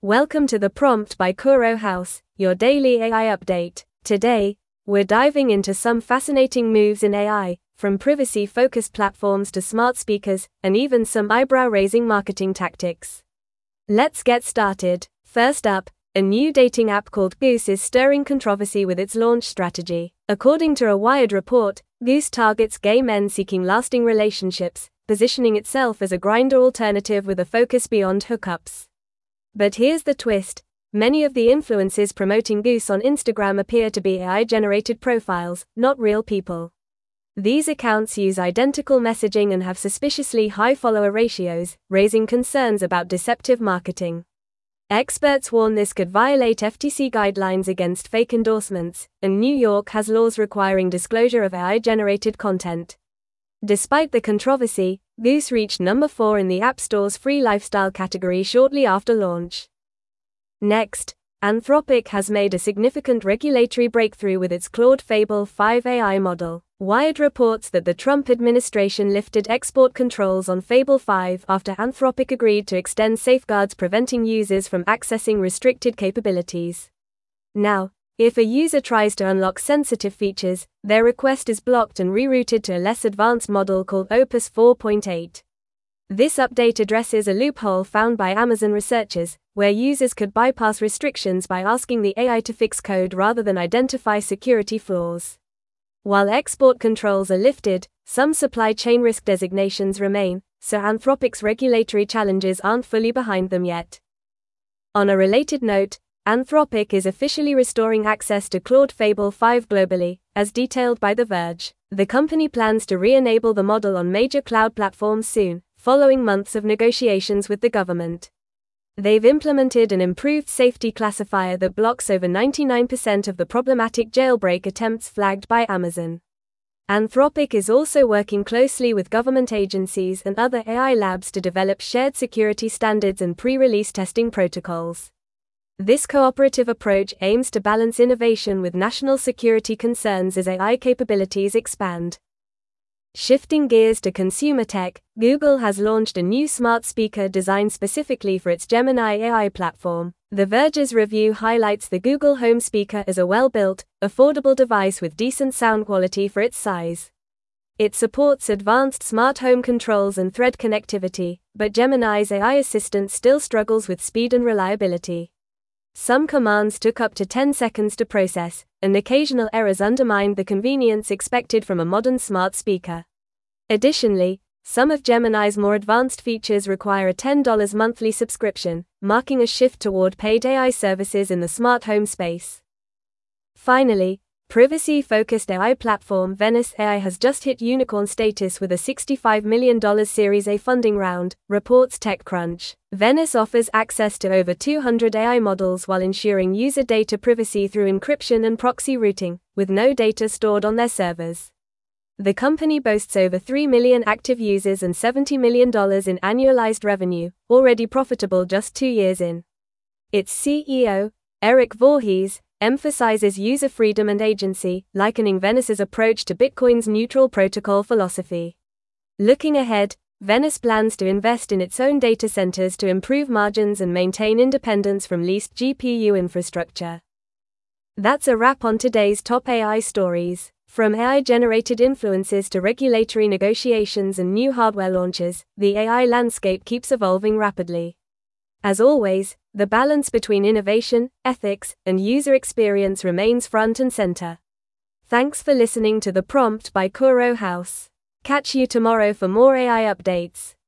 Welcome to the Prompt by Kuro House, your daily AI update. Today, we're diving into some fascinating moves in AI, from privacy-focused platforms to smart speakers, and even some eyebrow-raising marketing tactics. Let's get started. First up, a new dating app called Goose is stirring controversy with its launch strategy. According to a Wired report, Goose targets gay men seeking lasting relationships, positioning itself as a Grindr alternative with a focus beyond hookups. But here's the twist. Many of the influences promoting Goose on Instagram appear to be AI-generated profiles, not real people. These accounts use identical messaging and have suspiciously high follower ratios, raising concerns about deceptive marketing. Experts warn this could violate FTC guidelines against fake endorsements, and New York has laws requiring disclosure of AI-generated content. Despite the controversy, Goose reached number 4 in the App Store's free lifestyle category shortly after launch. Next, Anthropic has made a significant regulatory breakthrough with its Claude Fable 5 AI model. Wired reports that the Trump administration lifted export controls on Fable 5 after Anthropic agreed to extend safeguards preventing users from accessing restricted capabilities. Now, if a user tries to unlock sensitive features, their request is blocked and rerouted to a less advanced model called Opus 4.8. This update addresses a loophole found by Amazon researchers, where users could bypass restrictions by asking the AI to fix code rather than identify security flaws. While export controls are lifted, some supply chain risk designations remain, so Anthropic's regulatory challenges aren't fully behind them yet. On a related note, Anthropic is officially restoring access to Claude Fable 5 globally, as detailed by The Verge. The company plans to re-enable the model on major cloud platforms soon, following months of negotiations with the government. They've implemented an improved safety classifier that blocks over 99% of the problematic jailbreak attempts flagged by Amazon. Anthropic is also working closely with government agencies and other AI labs to develop shared security standards and pre-release testing protocols. This cooperative approach aims to balance innovation with national security concerns as AI capabilities expand. Shifting gears to consumer tech, Google has launched a new smart speaker designed specifically for its Gemini AI platform. The Verge's review highlights the Google Home speaker as a well-built, affordable device with decent sound quality for its size. It supports advanced smart home controls and Thread connectivity, but Gemini's AI assistant still struggles with speed and reliability. Some commands took up to 10 seconds to process, and occasional errors undermined the convenience expected from a modern smart speaker. Additionally, some of Gemini's more advanced features require a $10 monthly subscription, marking a shift toward paid AI services in the smart home space. Finally, privacy-focused AI platform Venice AI has just hit unicorn status with a $65 million Series A funding round, reports TechCrunch. Venice offers access to over 200 AI models while ensuring user data privacy through encryption and proxy routing, with no data stored on their servers. The company boasts over 3 million active users and $70 million in annualized revenue, already profitable just 2 years in. Its CEO, Eric Voorhees, emphasizes user freedom and agency, likening Venice's approach to Bitcoin's neutral protocol philosophy. Looking ahead, Venice plans to invest in its own data centers to improve margins and maintain independence from leased GPU infrastructure. That's a wrap on today's top AI stories. From AI-generated influences to regulatory negotiations and new hardware launches, the AI landscape keeps evolving rapidly. As always, the balance between innovation, ethics, and user experience remains front and center. Thanks for listening to The Prompt by Kuro House. Catch you tomorrow for more AI updates.